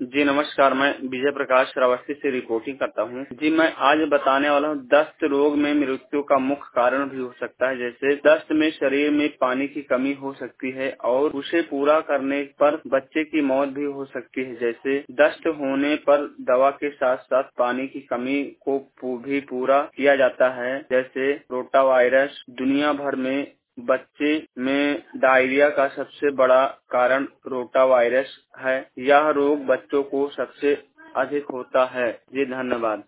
जी नमस्कार, मैं विजय प्रकाश श्रावस्ती से रिपोर्टिंग करता हूँ। जी मैं आज बताने वाला हूँ दस्त रोग में मृत्यु का मुख्य कारण भी हो सकता है। जैसे दस्त में शरीर में पानी की कमी हो सकती है और उसे पूरा करने पर बच्चे की मौत भी हो सकती है। जैसे दस्त होने पर दवा के साथ साथ पानी की कमी को भी पूरा किया जाता है। जैसे रोटा वायरस दुनिया भर में बच्चे में डायरिया का सबसे बड़ा कारण रोटा वायरस है। यह रोग बच्चों को सबसे अधिक होता है। जी धन्यवाद।